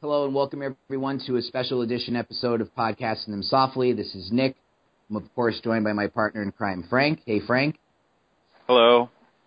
Hello and welcome everyone to a special edition episode of Podcasting Them Softly. This is Nick. I'm of course joined by my partner in crime, Frank. Hey, Frank. Hello.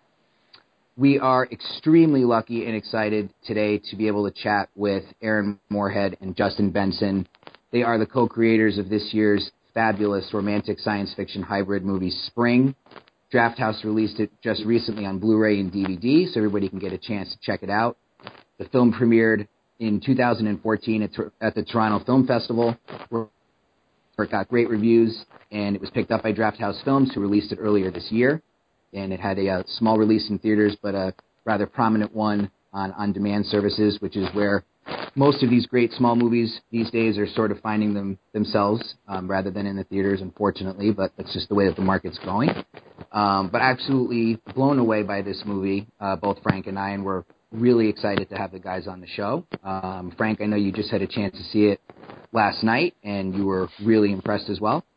We are extremely lucky and excited today to be able to chat with Aaron Moorhead and Justin Benson. They are the co-creators of this year's fabulous romantic science fiction hybrid movie, Spring. Drafthouse released it just recently on Blu-ray and DVD, so everybody can get a chance to check it out. The film premiered in 2014 at the Toronto Film Festival, where it got great reviews, and it was picked up by Drafthouse Films, who released it earlier this year. And it had a small release in theaters, but a rather prominent one on on-demand services, which is where most of these great small movies these days are sort of finding themselves, rather than in the theaters, unfortunately, but that's just the way that the market's going. But absolutely blown away by this movie, both Frank and I, and we're really excited to have the guys on the show. Frank, I know you just had a chance to see it last night, and you were really impressed as well.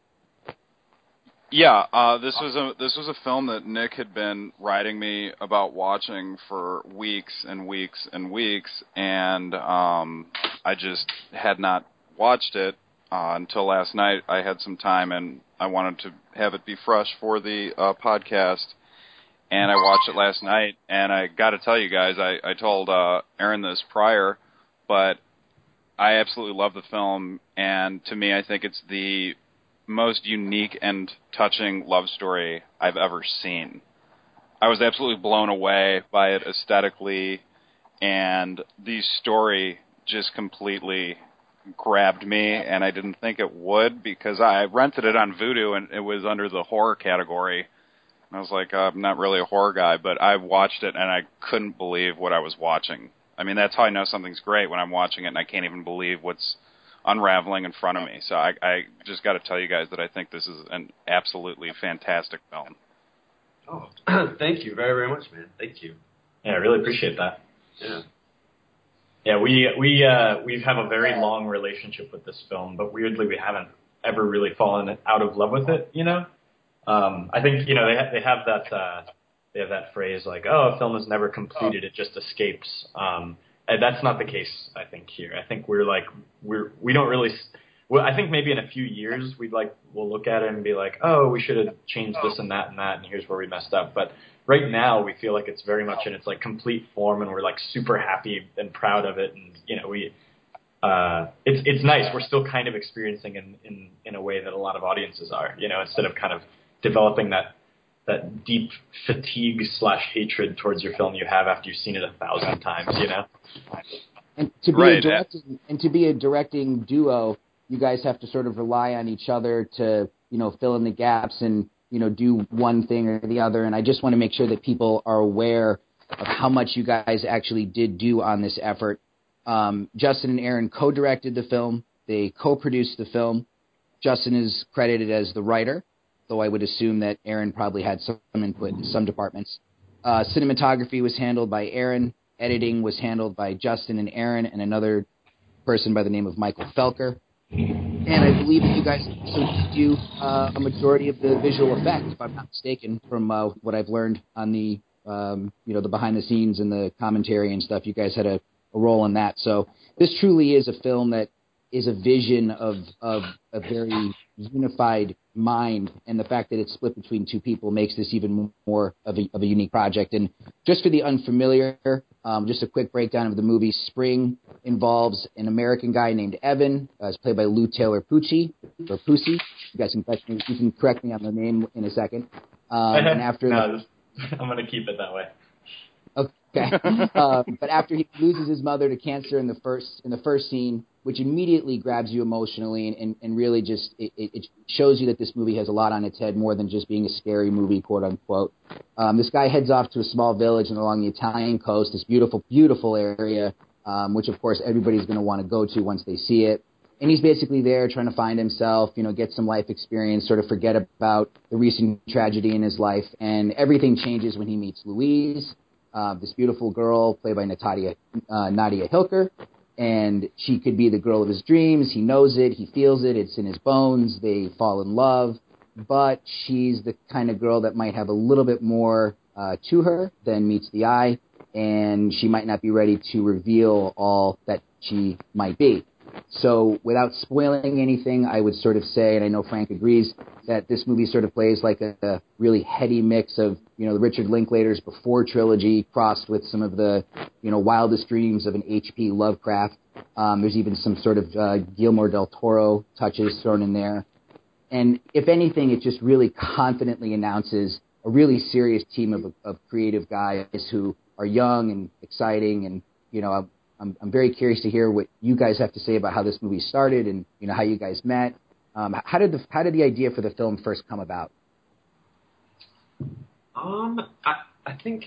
Yeah, this was a film that Nick had been writing me about watching for weeks and weeks and weeks, and I just had not watched it until last night. I had some time, and I wanted to have it be fresh for the podcast, and I watched it last night, and I got to tell you guys, I told Aaron this prior, but I absolutely love the film, and to me, I think it's the most unique and touching love story I've ever seen. I was absolutely blown away by it aesthetically, and the story just completely grabbed me, and I didn't think it would because I rented it on Vudu, and it was under the horror category. And I was like, I'm not really a horror guy, but I watched it, and I couldn't believe what I was watching. I mean, that's how I know something's great, when I'm watching it, and I can't even believe what's unraveling in front of me. So I just got to tell you guys that I think this is an absolutely fantastic film. Oh, thank you very, very much, man. Thank you. Yeah, I really appreciate that. Yeah. Yeah, we have a very long relationship with this film, but weirdly we haven't ever really fallen out of love with it. You know, I think they have that phrase like, "Oh, a film is never completed; it just escapes." And that's not the case, I think, here. I think we don't really. Well, I think maybe in a few years we'll look at it and be like, oh, we should have changed this and that, and here's where we messed up. But right now we feel like it's very much in its like complete form, and we're like super happy and proud of it. And it's nice. We're still kind of experiencing in a way that a lot of audiences are. Instead of kind of developing that deep fatigue / hatred towards your film you have after you've seen it 1,000 times, And to be to be a directing duo, you guys have to sort of rely on each other to, fill in the gaps and, do one thing or the other. And I just want to make sure that people are aware of how much you guys actually did do on this effort. Justin and Aaron co-directed the film. They co-produced the film. Justin is credited as the writer, though I would assume that Aaron probably had some input in some departments. Cinematography was handled by Aaron. Editing was handled by Justin and Aaron and another person by the name of Michael Felker. And I believe that you guys also do a majority of the visual effects, if I'm not mistaken, from what I've learned on the the behind the scenes and the commentary and stuff. You guys had a role in that. So this truly is a film that is a vision of a very unified mind, and the fact that it's split between two people makes this even more of a unique project. And just for the unfamiliar, just a quick breakdown of the movie. Spring involves an American guy named Evan, it's played by Lou Taylor Pucci, or Pucci. You guys can correct me on the name in a second. And after I'm going to keep it that way. Okay. But after he loses his mother to cancer in the first scene, which immediately grabs you emotionally and really just it shows you that this movie has a lot on its head, more than just being a scary movie, quote unquote. This guy heads off to a small village along the Italian coast, this beautiful, beautiful area, which of course everybody's going to want to go to once they see it. And he's basically there trying to find himself, get some life experience, sort of forget about the recent tragedy in his life. And everything changes when he meets Louise, this beautiful girl played by Nadia Hilker. And she could be the girl of his dreams. He knows it. He feels it. It's in his bones. They fall in love. But she's the kind of girl that might have a little bit more to her than meets the eye. and she might not be ready to reveal all that she might be. So without spoiling anything, I would sort of say, and I know Frank agrees, that this movie sort of plays like a really heady mix of, the Richard Linklater's Before trilogy crossed with some of the, wildest dreams of an H.P. Lovecraft. There's even some sort of Guillermo del Toro touches thrown in there. And if anything, it just really confidently announces a really serious team of creative guys who are young and exciting. And, I'm very curious to hear what you guys have to say about how this movie started and, how you guys met. How did the idea for the film first come about? I think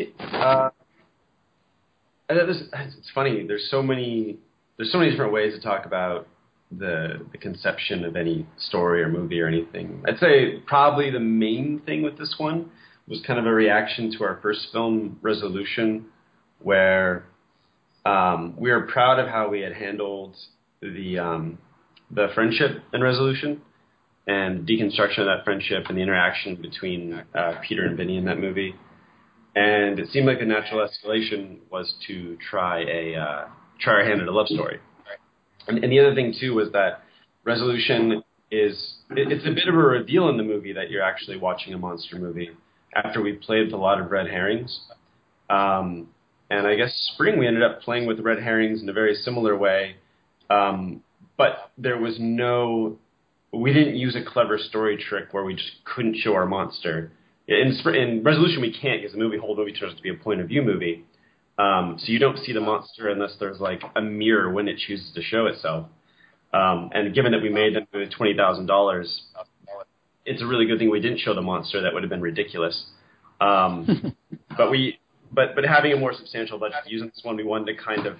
it's funny. There's so many different ways to talk about the conception of any story or movie or anything. I'd say probably the main thing with this one was kind of a reaction to our first film, Resolution, where we were proud of how we had handled the friendship in Resolution and deconstruction of that friendship and the interaction between Peter and Vinny in that movie. And it seemed like a natural escalation was to try our hand at a love story. And the other thing, too, was that Resolution it's a bit of a reveal in the movie that you're actually watching a monster movie after we played with a lot of red herrings. And I guess Spring, we ended up playing with red herrings in a very similar way. But there was we didn't use a clever story trick where we just couldn't show our monster. In Resolution, we can't because the whole movie turns out to be a point of view movie. So you don't see the monster unless there's like a mirror when it chooses to show itself. And given that we made them with $20,000, it's a really good thing we didn't show the monster. That would have been ridiculous. But having a more substantial budget, using this one, we wanted to kind of,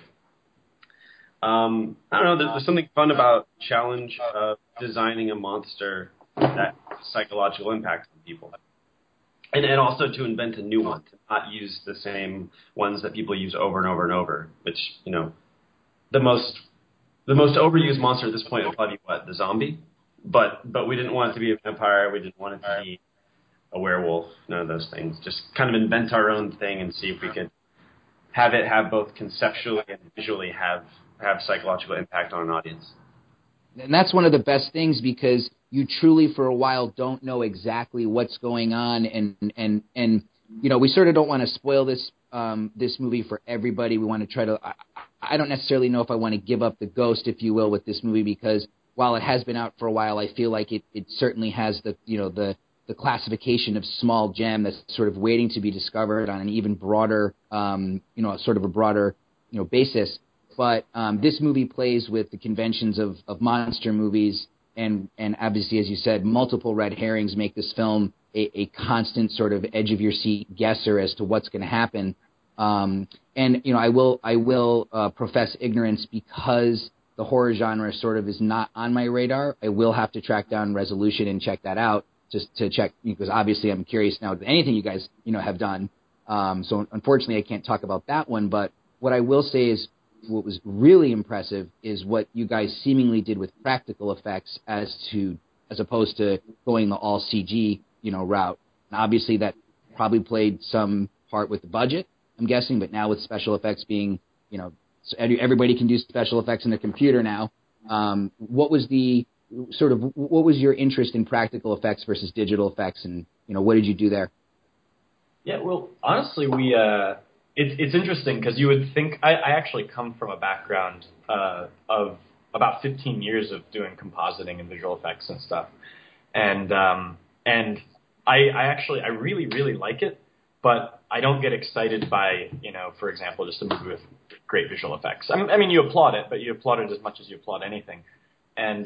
I don't know, there's something fun about challenge of designing a monster that has psychological impact on people. And also to invent a new one, to not use the same ones that people use over and over and over, which, the most overused monster at this point would probably be the zombie. But we didn't want it to be a vampire. We didn't want it to be a werewolf. None of those things. Just kind of invent our own thing and see if we could have it have both conceptually and visually have psychological impact on an audience. And that's one of the best things because you truly for a while don't know exactly what's going on and we sort of don't want to spoil this movie for everybody. We want to try to I don't necessarily know if I want to give up the ghost, if you will, with this movie because while it has been out for a while, I feel like it certainly has the classification of small gem that's sort of waiting to be discovered on an even broader sort of a broader basis. But this movie plays with the conventions of monster movies, and obviously, as you said, multiple red herrings make this film a constant sort of edge-of-your-seat guesser as to what's going to happen. I will profess ignorance because the horror genre sort of is not on my radar. I will have to track down Resolution and check that out just to check because obviously I'm curious now to anything you guys have done. So unfortunately, I can't talk about that one. But what I will say is, what was really impressive is what you guys seemingly did with practical effects as opposed to going the all CG, route. And obviously that probably played some part with the budget, I'm guessing, but now with special effects being, so everybody can do special effects in the computer now. What was your interest in practical effects versus digital effects and, what did you do there? Yeah, well, honestly, It's interesting because you would think I actually come from a background of about 15 years of doing compositing and visual effects and stuff, and I really really like it, but I don't get excited by for example just a movie with great visual effects. I mean you applaud it, but you applaud it as much as you applaud anything, and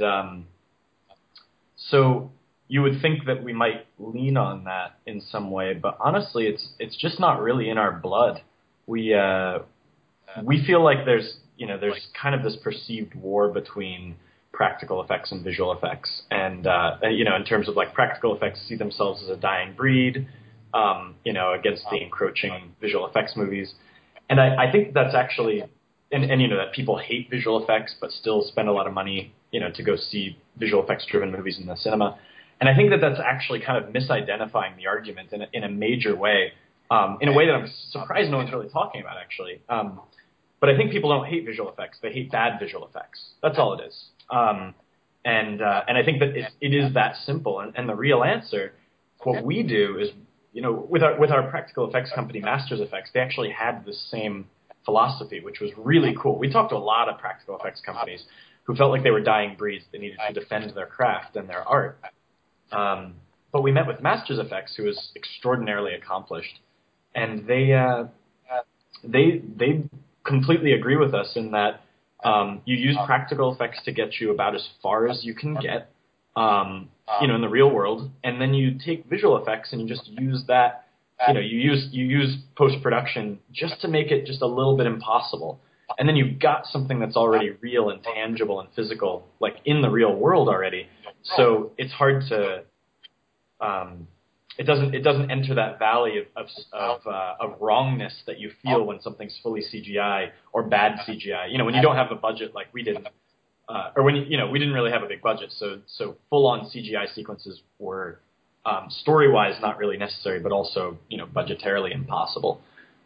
so you would think that we might lean on that in some way, but honestly it's just not really in our blood. We feel like there's kind of this perceived war between practical effects and visual effects, and in terms of like practical effects see themselves as a dying breed, against the encroaching visual effects movies, and I think that's actually and that people hate visual effects but still spend a lot of money to go see visual effects driven movies in the cinema, and I think that that's actually kind of misidentifying the argument in a major way. in a way that I'm surprised no one's really talking about, actually. But I think people don't hate visual effects. They hate bad visual effects. That's all it is. And I think that it is that simple. And the real answer, what we do is, with our practical effects company, Masters Effects, they actually had the same philosophy, which was really cool. We talked to a lot of practical effects companies who felt like they were dying breeds. They needed to defend their craft and their art. But we met with Masters Effects, who is extraordinarily accomplished, and they completely agree with us in that you use practical effects to get you about as far as you can get, in the real world, and then you take visual effects and you just use that. You use post-production just to make it just a little bit impossible, and then you've got something that's already real and tangible and physical, like in the real world already. So it's hard to. It doesn't enter that valley of wrongness that you feel when something's fully CGI or bad CGI. When you don't have a budget like we did, or when we didn't really have a big budget, so full on CGI sequences were story-wise not really necessary, but also budgetarily impossible.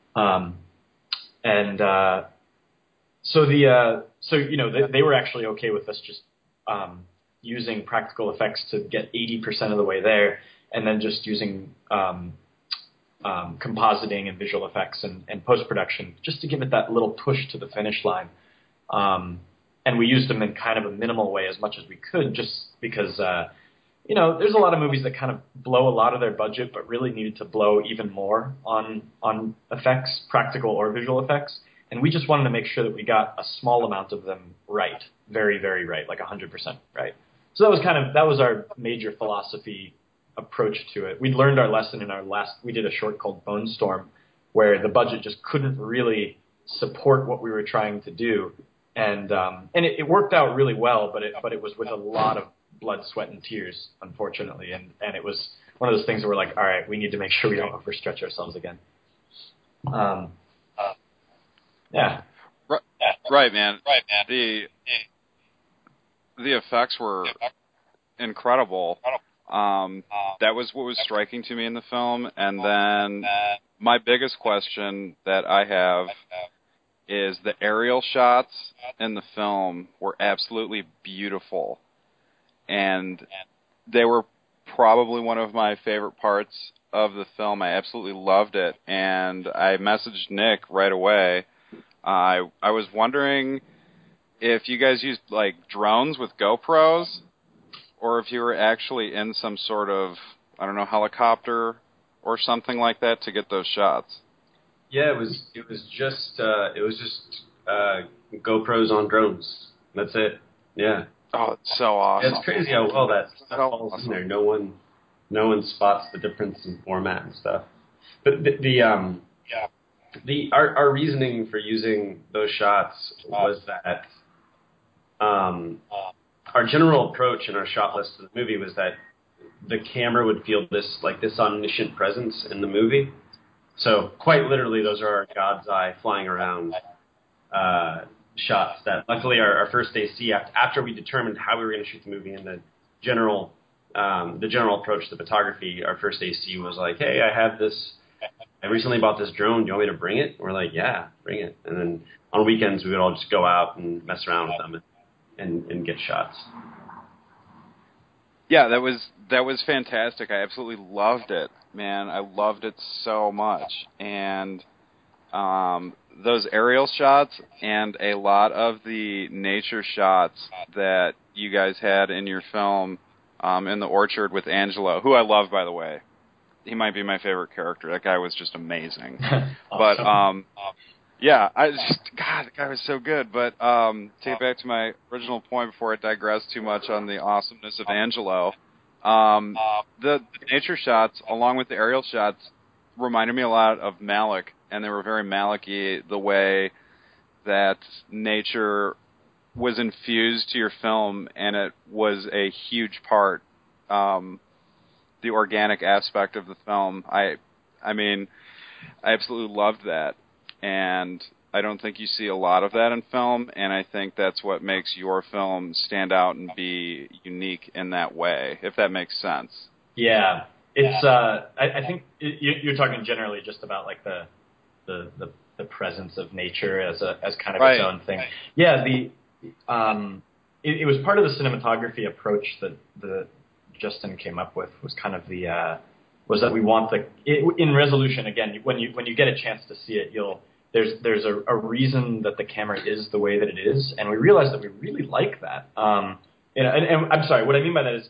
So they were actually okay with us just using practical effects to get 80% of the way there, and then just using compositing and visual effects and post-production just to give it that little push to the finish line. And we used them in kind of a minimal way as much as we could, just because, there's a lot of movies that kind of blow a lot of their budget but really needed to blow even more on effects, practical or visual effects. And we just wanted to make sure that we got a small amount of them right, very, very right, like 100% right. So that was our major philosophy approach to it. We learned our lesson in we did a short called Bone Storm, where the budget just couldn't really support what we were trying to do, and it worked out really well, but it was with a lot of blood, sweat, and tears, unfortunately, and it was one of those things where we're like, all right, we need to make sure we don't overstretch ourselves again. Yeah. Right, man. The effects were incredible. That was what was striking to me in the film. And then my biggest question that I have is the aerial shots in the film were absolutely beautiful. And they were probably one of my favorite parts of the film. I absolutely loved it. And I messaged Nick right away. I was wondering if you guys used like drones with GoPros, or if you were actually in some sort of, I don't know, helicopter or something like that to get those shots. Yeah, it was just GoPros on drones. That's it. Yeah. Oh, it's so awesome. It's crazy how well that stuff falls in there. No one spots the difference in format and stuff. But our reasoning for using those shots was that our general approach in our shot list of the movie was that the camera would feel this omniscient presence in the movie. So quite literally, those are our God's eye flying around shots. That luckily our first AC, after we determined how we were going to shoot the movie and the general approach to photography, our first AC was like, hey, I recently bought this drone. Do you want me to bring it? We're like, yeah, bring it. And then on weekends, we would all just go out and mess around with them and get shots. Yeah, that was fantastic. I absolutely loved it, man. I loved it so much. And those aerial shots and a lot of the nature shots that you guys had in your film in the orchard with Angelo, who I love, by the way. He might be my favorite character. That guy was just amazing. Awesome. But yeah, God, the guy was so good. But to get back to my original point before I digress too much on the awesomeness of Angelo, the nature shots along with the aerial shots reminded me a lot of Malick, and they were very Malick-y, the way that nature was infused to your film, and it was a huge part. The organic aspect of the film. I mean, I absolutely loved that. And I don't think you see a lot of that in film, and I think that's what makes your film stand out and be unique in that way, if that makes sense. Yeah. it's I think you're talking generally just about like the presence of nature as kind of its own thing. Right. Yeah, it was part of the cinematography approach that Justin came up with, was kind of was that we want in Resolution, again, when you get a chance to see it, there's a reason that the camera is the way that it is, and we realized that we really like that. And I'm sorry, what I mean by that is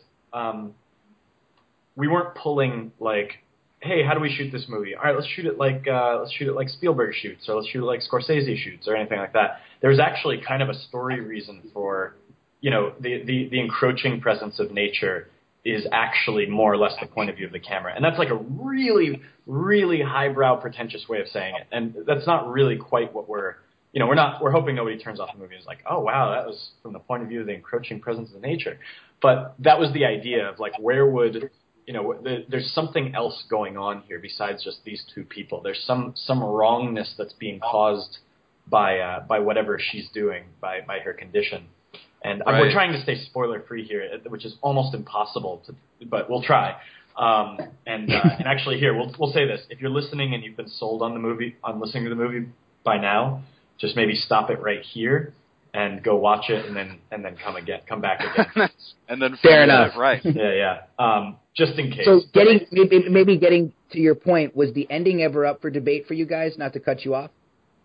we weren't pulling like, hey, how do we shoot this movie? All right, let's shoot it like Spielberg shoots, or let's shoot it like Scorsese shoots, or anything like that. There's actually kind of a story reason for, the encroaching presence of nature is actually more or less the point of view of the camera. And that's like a really, really highbrow, pretentious way of saying it. And that's not really quite what we're hoping nobody turns off the movie and is like, oh, wow, that was from the point of view of the encroaching presence of nature. But that was the idea of like, where would, there's something else going on here besides just these two people. There's some wrongness that's being caused by whatever she's doing, by her condition. And we're trying to stay spoiler-free here, which is almost impossible, but we'll try. And actually, here we'll say this: if you're listening and you've been sold on listening to the movie by now, just maybe stop it right here and go watch it, and then come back again, and then fair enough, right? Yeah. Just in case. So maybe getting to your point, was the ending ever up for debate for you guys? Not to cut you off.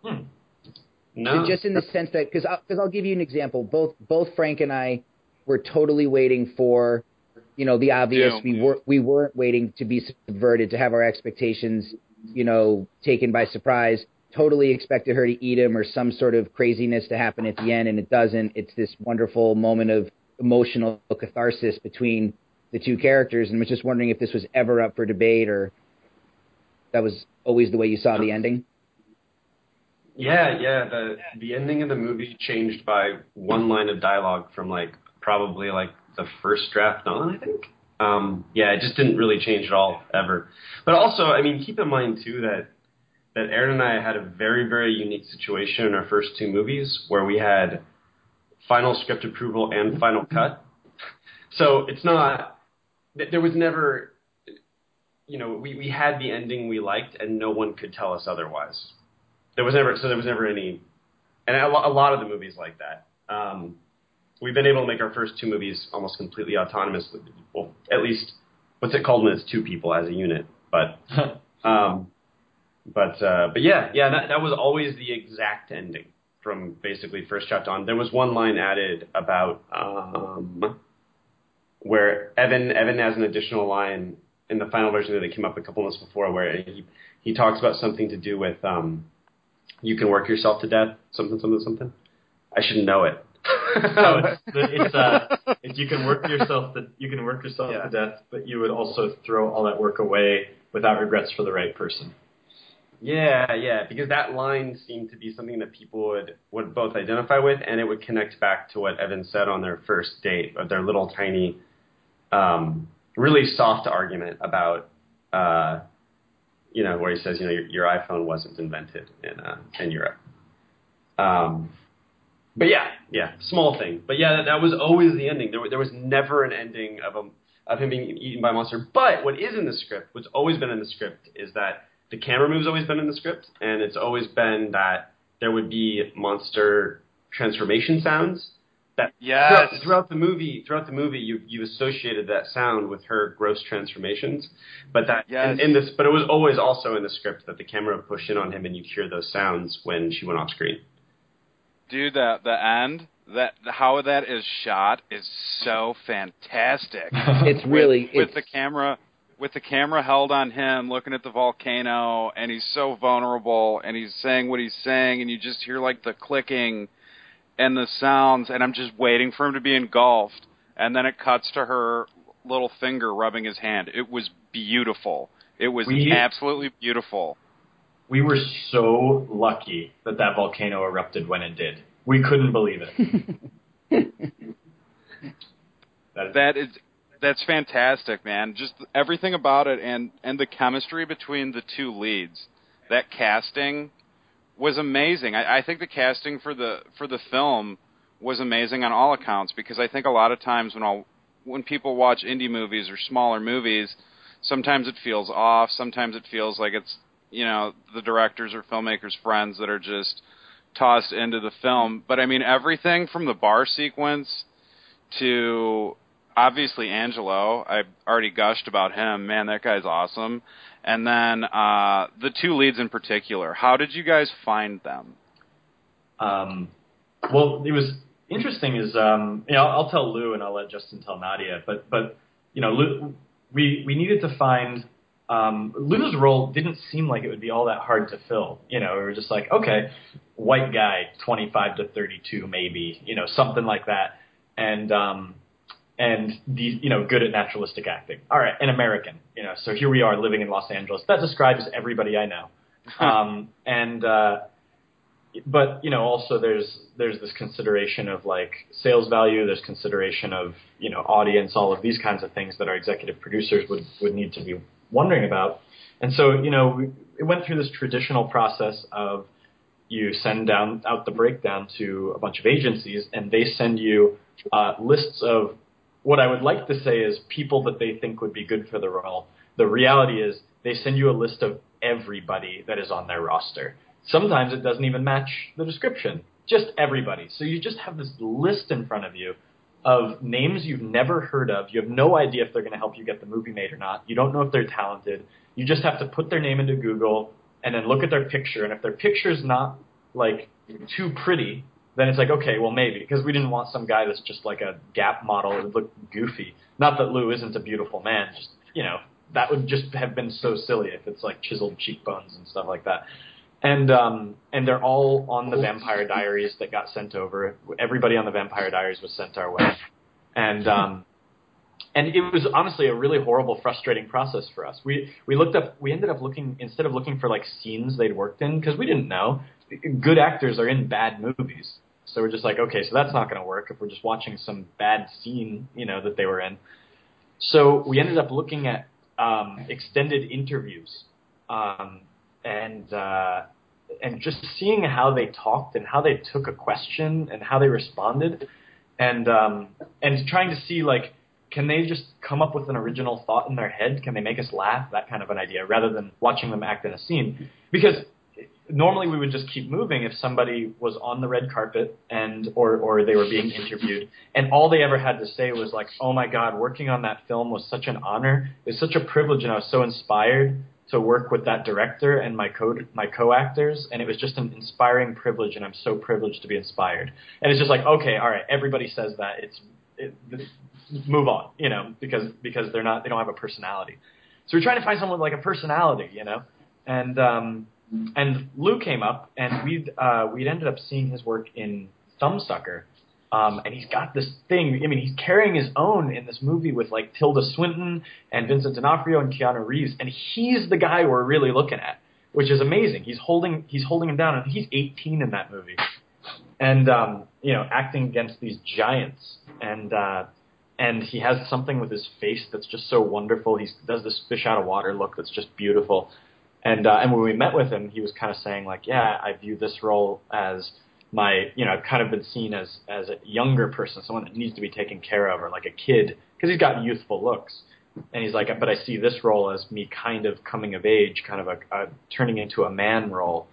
No. Just in the sense that, because I'll give you an example. Both Frank and I were totally waiting for, the obvious. We weren't waiting to be subverted, to have our expectations, taken by surprise. Totally expected her to eat him or some sort of craziness to happen at the end, and it doesn't. It's this wonderful moment of emotional catharsis between the two characters, and was just wondering if this was ever up for debate, or that was always the way you saw the ending. Yeah. The ending of the movie changed by one line of dialogue from probably the first draft on, I think. It just didn't really change at all, ever. But also, keep in mind too that Aaron and I had a very, very unique situation in our first two movies where we had final script approval and final cut. So it's not, there was never, we had the ending we liked and no one could tell us otherwise. There was never any, and a lot of the movies like that. We've been able to make our first two movies almost completely autonomous. Well, at least what's it called when it's two people as a unit? But that was always the exact ending from basically first draft on. There was one line added about where Evan has an additional line in the final version that came up a couple months before, where he talks about something to do with you can work yourself to death, something. I should know it. It's you can work yourself to death, but you would also throw all that work away without regrets for the right person. Yeah, because that line seemed to be something that people would both identify with, and it would connect back to what Evan said on their first date, of their little tiny, really soft argument about, where he says, your iPhone wasn't invented in Europe. But yeah, small thing. But yeah, that was always the ending. There was never an ending of him being eaten by a monster. But what is in the script, what's always been in the script, is that the camera move's always been in the script, and it's always been that there would be monster transformation sounds. That throughout the movie, you've associated that sound with her gross transformations, but but it was always also in the script that the camera would push in on him, and you'd hear those sounds when she went off screen. Dude, the end, how that is shot is so fantastic. It's really with the camera held on him, looking at the volcano, and he's so vulnerable, and he's saying what he's saying, and you just hear the clicking and the sounds, and I'm just waiting for him to be engulfed, and then it cuts to her little finger rubbing his hand. It was beautiful. It was absolutely beautiful. We were so lucky that volcano erupted when it did. We couldn't believe it. That's fantastic, man. Just everything about it, and the chemistry between the two leads. That casting was amazing. I think the casting for the film was amazing on all accounts, because I think a lot of times when people watch indie movies or smaller movies, Sometimes it feels off. Sometimes it feels like it's, the directors or filmmakers' friends that are just tossed into the film. But, I mean, everything from the bar sequence to, obviously, Angelo. I already gushed about him. Man, that guy's awesome. And then the two leads in particular. How did you guys find them? Well, it was interesting is, I'll tell Lou and I'll let Justin tell Nadia, but Lou, we needed to find, Lou's role didn't seem like it would be all that hard to fill. We were just like, okay, white guy, 25 to 32 maybe, something like that. And good at naturalistic acting. All right, an American, so here we are living in Los Angeles. That describes everybody I know. But also there's this consideration of like sales value. There's consideration of audience, all of these kinds of things that our executive producers would need to be wondering about. And so it went through this traditional process of you send out the breakdown to a bunch of agencies, and they send you lists of what I would like to say is people that they think would be good for the role. The reality is they send you a list of everybody that is on their roster. Sometimes it doesn't even match the description, just everybody. So you just have this list in front of you of names you've never heard of. You have no idea if they're going to help you get the movie made or not. You don't know if they're talented. You just have to put their name into Google and then look at their picture. And if their picture's not like too pretty, then it's like, okay, well maybe, because we didn't want some guy that's just like a Gap model that would look goofy. Not that Lou isn't a beautiful man, just, that would just have been so silly if it's like chiseled cheekbones and stuff like that. And they're all on the Vampire Diaries that got sent over. Everybody on the Vampire Diaries was sent our way. And it was honestly a really horrible, frustrating process for us. We ended up looking, instead of looking for like scenes they'd worked in, because we didn't know, good actors are in bad movies. So we're just like, okay, so that's not going to work if we're just watching some bad scene, that they were in. So we ended up looking at extended interviews, and just seeing how they talked and how they took a question and how they responded, and trying to see, like, can they just come up with an original thought in their head? Can they make us laugh? That kind of an idea, rather than watching them act in a scene. Because normally we would just keep moving if somebody was on the red carpet or they were being interviewed, and all they ever had to say was like, oh my God, working on that film was such an honor. It's such a privilege, and I was so inspired to work with that director and my co-actors, and it was just an inspiring privilege, and I'm so privileged to be inspired. And it's just like, okay, all right, everybody says that. Move on, because they don't have a personality. So we're trying to find someone with like a personality, and Lou came up, and we'd ended up seeing his work in Thumbsucker, and he's got this thing. I mean, he's carrying his own in this movie with like Tilda Swinton and Vincent D'Onofrio and Keanu Reeves, and he's the guy we're really looking at, which is amazing. He's holding him down, and he's 18 in that movie, and acting against these giants, and he has something with his face that's just so wonderful. He does this fish out of water look that's just beautiful. And when we met with him, he was kind of saying like, yeah, I view this role as my, I've kind of been seen as a younger person, someone that needs to be taken care of, or like a kid, because he's got youthful looks. And he's like, but I see this role as me kind of coming of age, kind of a turning into a man role,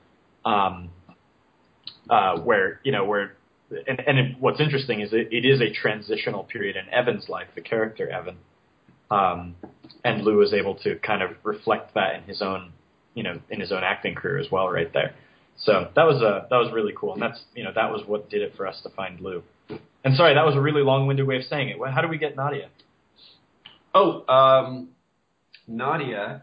where what's interesting is it is a transitional period in Evan's life, the character Evan, and Lou is able to kind of reflect that in his own acting career as well, right there. So that was really cool, and that was what did it for us to find Lou. And sorry, that was a really long-winded way of saying it. How do we get Nadia? Nadia.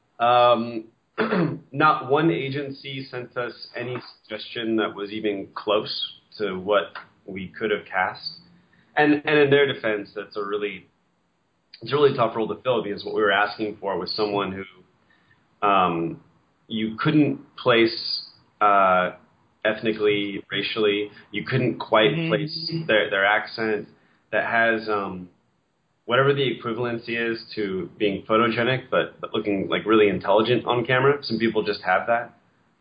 Not one agency sent us any suggestion that was even close to what we could have cast. And in their defense, it's a really tough role to fill, because what we were asking for was someone who you couldn't place ethnically, racially. You couldn't quite place their accent, that has whatever the equivalency is to being photogenic, but looking like really intelligent on camera. Some people just have that.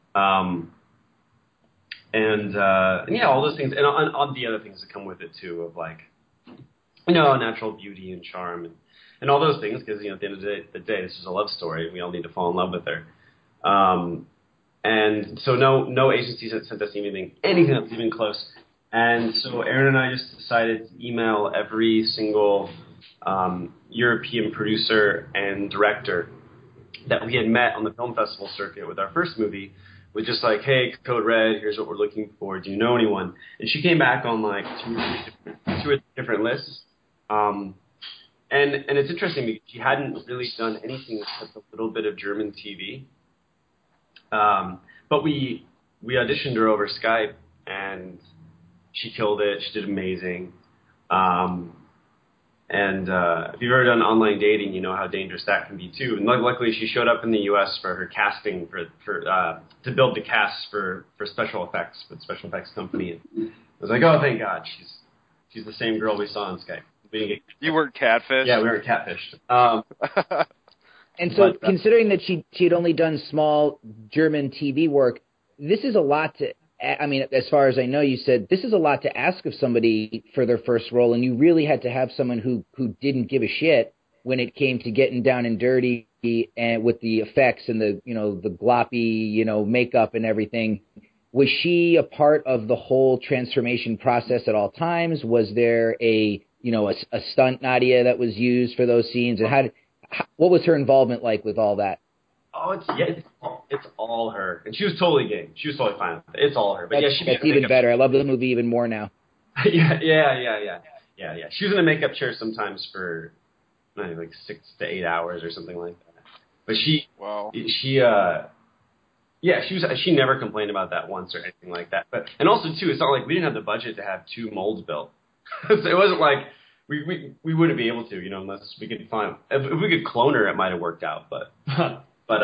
And all those things, and on the other things that come with it too, of like, natural beauty and charm, and all those things, because at the end of the day, this is a love story, and we all need to fall in love with her. And so no agencies had sent us anything that's even close. And so Aaron and I just decided to email every single European producer and director that we had met on the film festival circuit with our first movie, with just like, hey, Code Red, here's what we're looking for. Do you know anyone? And she came back on like two or three different lists. And it's interesting because she hadn't really done anything except a little bit of German TV. But we auditioned her over Skype, and she killed it. She did amazing. And if you've ever done online dating, you know how dangerous that can be too. And luckily, she showed up in the U.S. for her casting to build the cast for special effects for the special effects company. And I was like, oh, thank God, she's the same girl we saw on Skype. You weren't catfished? Yeah, we weren't catfished. And so, considering that she had only done small German TV work, this is a lot to. I mean, as far as I know, you said this is a lot to ask of somebody for their first role, and you really had to have someone who didn't give a shit when it came to getting down and dirty and with the effects and the gloppy makeup and everything. Was she a part of the whole transformation process at all times? Was there a stunt Nadia that was used for those scenes, and what was her involvement like with all that? Oh, it's all her, and she was totally game. She was totally fine with it. It's all her. But that's even better. I love the movie even more now. Yeah. She was in a makeup chair sometimes for like 6 to 8 hours or something like that. But she never complained about that once or anything like that. But and also too, it's not like we didn't have the budget to have 2 molds built. So it wasn't like we wouldn't be able to, unless we could find if we could clone her, it might have worked out, but. But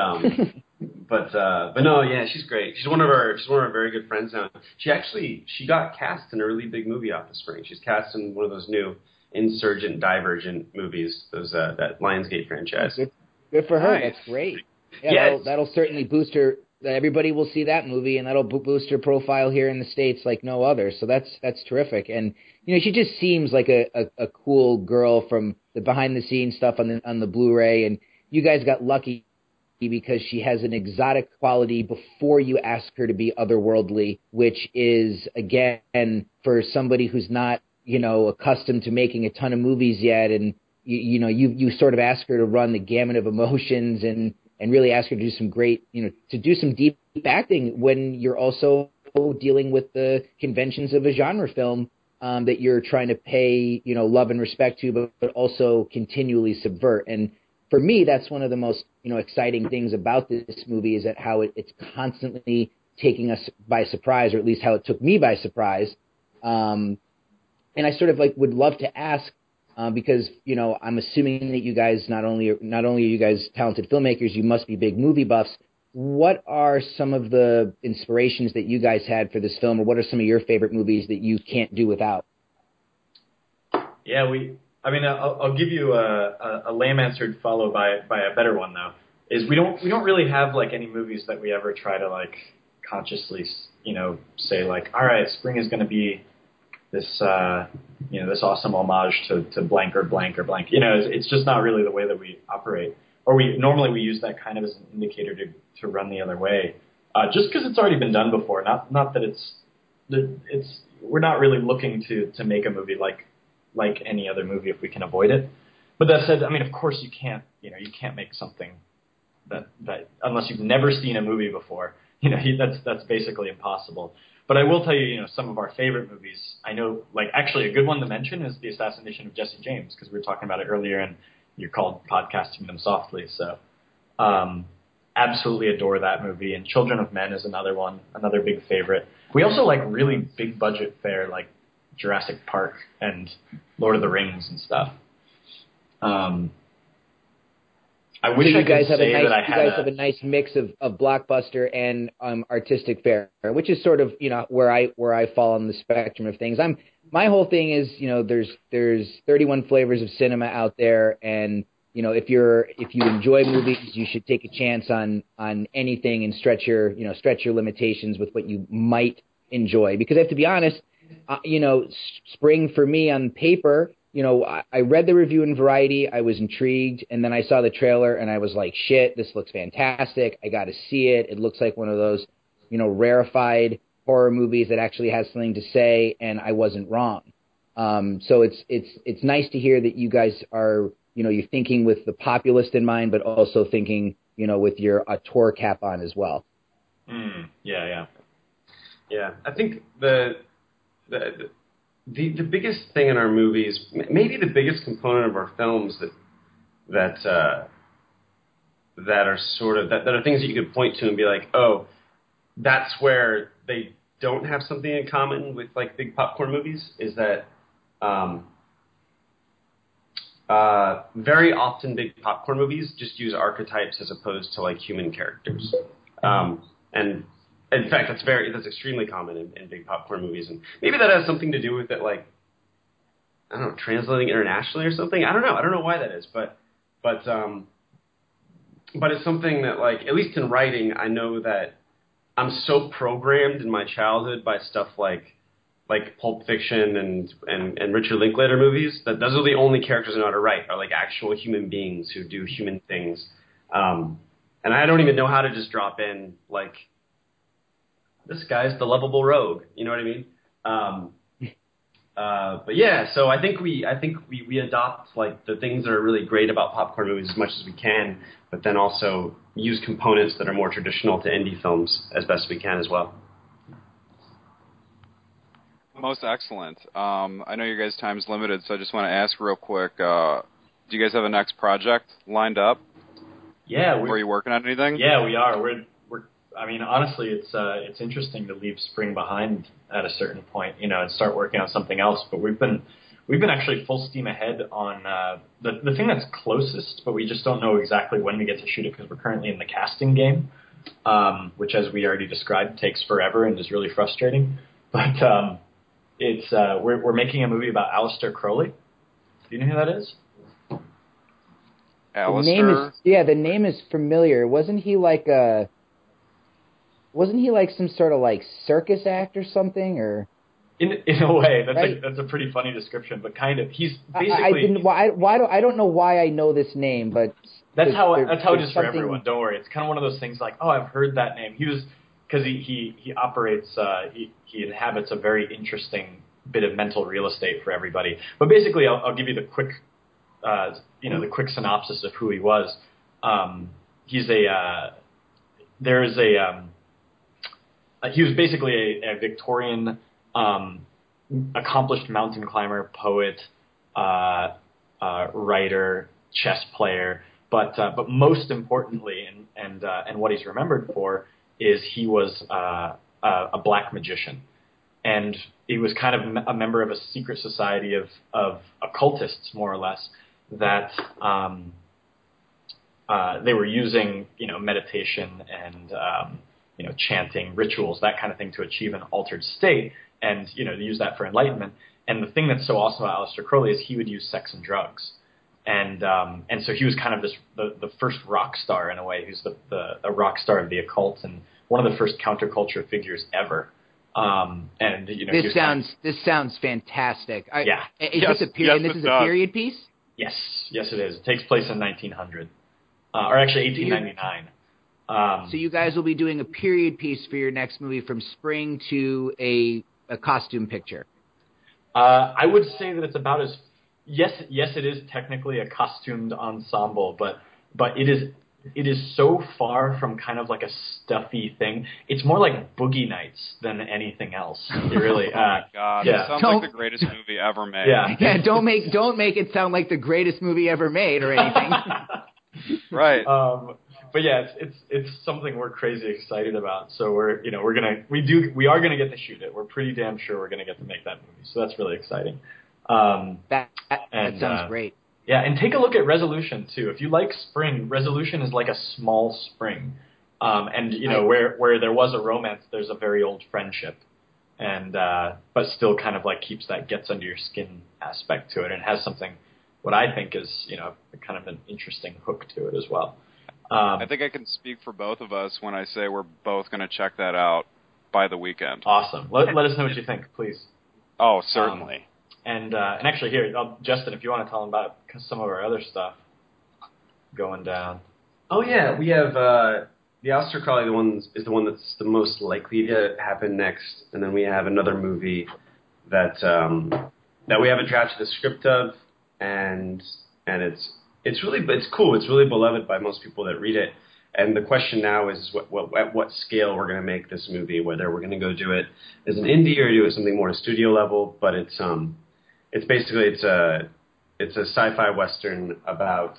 no, yeah, she's great. She's one of our very good friends now. She got cast in a really big movie off the spring. She's cast in one of those new Insurgent Divergent movies, that Lionsgate franchise. Good for her. Nice. That's great. Yeah, that'll certainly boost her. Everybody will see that movie, and that'll boost her profile here in the States like no other. So that's terrific. And she just seems like a cool girl from the behind the scenes stuff on the Blu-ray. And you guys got lucky, because she has an exotic quality before you ask her to be otherworldly, which is, again, for somebody who's not, accustomed to making a ton of movies yet, and you sort of ask her to run the gamut of emotions and really ask her to do some great, to do some deep acting when you're also dealing with the conventions of a genre film that you're trying to pay, love and respect to, but also continually subvert. And for me, that's one of the most, exciting things about this movie is that how it's constantly taking us by surprise, or at least how it took me by surprise. And I sort of would love to ask, because, I'm assuming that you guys, not only are you guys talented filmmakers, you must be big movie buffs. What are some of the inspirations that you guys had for this film, or what are some of your favorite movies that you can't do without? Yeah, I'll give you a lame answer followed by a better one though. Is we don't really have any movies that we ever try to consciously say all right, spring is going to be this this awesome homage to blank or blank or blank. It's just not really the way that we operate. Or we use that kind of as an indicator to run the other way, just because it's already been done before. Not that we're not really looking to make a movie like any other movie if we can avoid it. But that said, of course you can't make something that unless you've never seen a movie before, that's basically impossible. But I will tell you, some of our favorite movies. I know, actually a good one to mention is The Assassination of Jesse James, because we were talking about it earlier, and you're called Podcasting Them Softly. So, absolutely adore that movie. And Children of Men is another one, another big favorite. We also like really big budget fare, like Jurassic Park and Lord of the Rings and stuff. I wish I could say that I had. You guys have a nice mix of blockbuster and artistic fare, which is sort of where I fall on the spectrum of things. My whole thing is there's 31 flavors of cinema out there, and if you enjoy movies, you should take a chance on anything and stretch your limitations with what you might enjoy. Because I have to be honest, spring for me on paper, I read the review in Variety, I was intrigued, and then I saw the trailer, and I was like, shit, this looks fantastic. I got to see it. It looks like one of those, rarefied horror movies that actually has something to say, and I wasn't wrong. So it's nice to hear that you guys are, you're thinking with the populist in mind, but also thinking, with your auteur cap on as well. Yeah. I think the biggest thing in our movies, maybe the biggest component of our films that are sort of that are things that you could point to and be like, oh, that's where they don't have something in common with like big popcorn movies, is that very often big popcorn movies just use archetypes as opposed to like human characters. And in fact, that's extremely common in big popcorn movies, and maybe that has something to do with it, like, I don't know, translating internationally or something. I don't know why that is, but it's something that, like, at least in writing, I know that I'm so programmed in my childhood by stuff like Pulp Fiction and Richard Linklater movies that those are the only characters I know how to write, are like actual human beings who do human things, and I don't even know how to just drop in like, this guy's the lovable rogue. You know what I mean? But yeah, so I think we adopt like the things that are really great about popcorn movies as much as we can, but then also use components that are more traditional to indie films as best we can as well. Most excellent. I know your guys' time's limited, so I just want to ask real quick, do you guys have a next project lined up? Yeah. Are you working on anything? Yeah, we are. I mean, honestly, it's interesting to leave Spring behind at a certain point, and start working on something else. But we've been actually full steam ahead on the thing that's closest, but we just don't know exactly when we get to shoot it because we're currently in the casting game, which, as we already described, takes forever and is really frustrating. But we're making a movie about Aleister Crowley. Do you know who that is? Aleister? The name is familiar. Wasn't he like some sort of like circus act or something, or? In a way, right? That's a pretty funny description, but kind of. He's basically. I don't know why I know this name, but that's how it is for everyone. Don't worry, it's kind of one of those things like, oh, I've heard that name. He was, because he operates, he inhabits a very interesting bit of mental real estate for everybody. But basically, I'll give you the quick, the quick synopsis of who he was. He was basically a Victorian accomplished mountain climber, poet, writer, chess player, but most importantly, and what he's remembered for is he was a black magician, and he was kind of a member of a secret society of occultists, more or less, that they were using meditation and chanting, rituals, that kind of thing, to achieve an altered state, and to use that for enlightenment. And the thing that's so awesome about Aleister Crowley is he would use sex and drugs, and so he was kind of the first rock star in a way. He's a rock star of the occult and one of the first counterculture figures ever. This sounds fantastic. Yeah. Is this a period piece? Yes, it is. It takes place in 1900, or actually 1899. So you guys will be doing a period piece for your next movie, from Spring to a costume picture. I would say that it's about as yes, it is technically a costumed ensemble, but it is so far from kind of like a stuffy thing. It's more like Boogie Nights than anything else. It really. Oh my God! Yeah. It sounds like the greatest movie ever made. Yeah. Don't make it sound like the greatest movie ever made or anything. Right. But yeah, it's something we're crazy excited about. So we are gonna get to shoot it. We're pretty damn sure we're gonna get to make that movie. So that's really exciting. That sounds great. Yeah, and take a look at Resolution too. If you like Spring, Resolution is like a small Spring, where there was a romance, there's a very old friendship, and but still kind of like keeps that gets under your skin aspect to it, and has something, what I think is kind of an interesting hook to it as well. I think I can speak for both of us when I say we're both going to check that out by the weekend. Awesome. Let us know what you think, please. Oh, certainly. And actually, here, Justin, if you want to tell them about some of our other stuff going down. Oh yeah, we have the Aleister Crowley one is the one that's the most likely to happen next, and then we have another movie that that we haven't drafted the script of, and it's cool. It's really beloved by most people that read it. And the question now is at what scale we're going to make this movie, whether we're going to go do it as an indie or do it something more studio level. But it's basically it's a sci-fi western about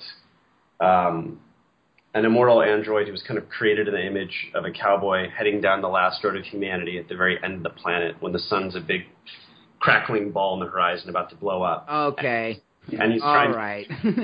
an immortal android who was kind of created in the image of a cowboy heading down the last road of humanity at the very end of the planet when the sun's a big crackling ball in the horizon about to blow up. Okay. And he's all trying right.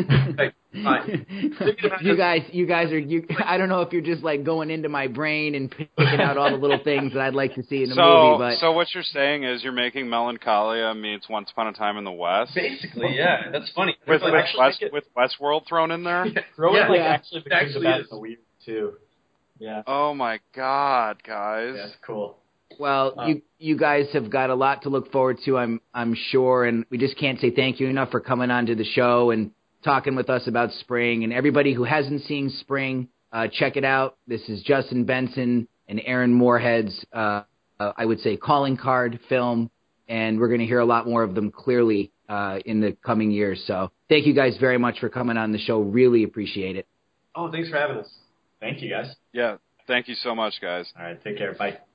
to... you guys are. I don't know if you're just like going into my brain and picking out all the little things that I'd like to see in the movie. But so what you're saying is you're making Melancholia meets Once Upon a Time in the West. Basically, yeah, that's funny. With Westworld thrown in there. Actually becomes about the weird too. Yeah. Oh my God, guys. That's cool. Well, you guys have got a lot to look forward to, I'm sure, and we just can't say thank you enough for coming on to the show and talking with us about Spring. And everybody who hasn't seen Spring, check it out. This is Justin Benson and Aaron Moorhead's, I would say, calling card film, and we're going to hear a lot more of them clearly in the coming years. So thank you guys very much for coming on the show. Really appreciate it. Oh, thanks for having us. Thank you, guys. Yeah, thank you so much, guys. All right, take care. Bye.